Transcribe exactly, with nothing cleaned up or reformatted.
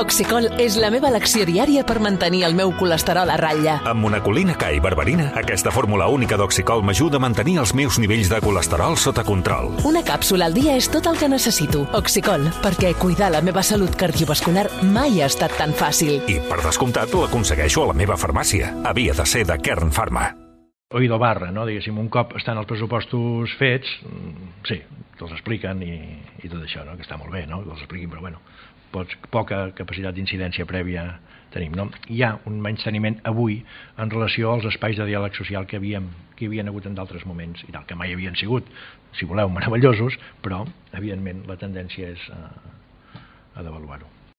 Oxicol és la meva elecció diària per mantenir el meu colesterol a ratlla. Amb monacolina K i berberina, aquesta fórmula única d'Oxicol m'ajuda a mantenir els meus nivells de colesterol sota control. Una càpsula al dia és tot el que necessito. Oxicol, perquè cuidar la meva salut cardiovascular mai ha estat tan fàcil. I, per descomptat, l'aconsegueixo a la meva farmàcia. Havia de ser de Kern Pharma. Oído barra, no? Diguéssim, un cop estan els pressupostos fets, sí, te'ls expliquen i, i tot això, no? Que està molt bé, no? Que te'ls expliquin, però bueno, pots, poca capacitat d'incidència prèvia tenim, no? Hi ha un menysteniment avui en relació als espais de diàleg social que havíem, que hi havien hagut en d'altres moments i tal, que mai havien sigut, si voleu, meravellosos, però, evidentment, la tendència és a, a devaluar-ho.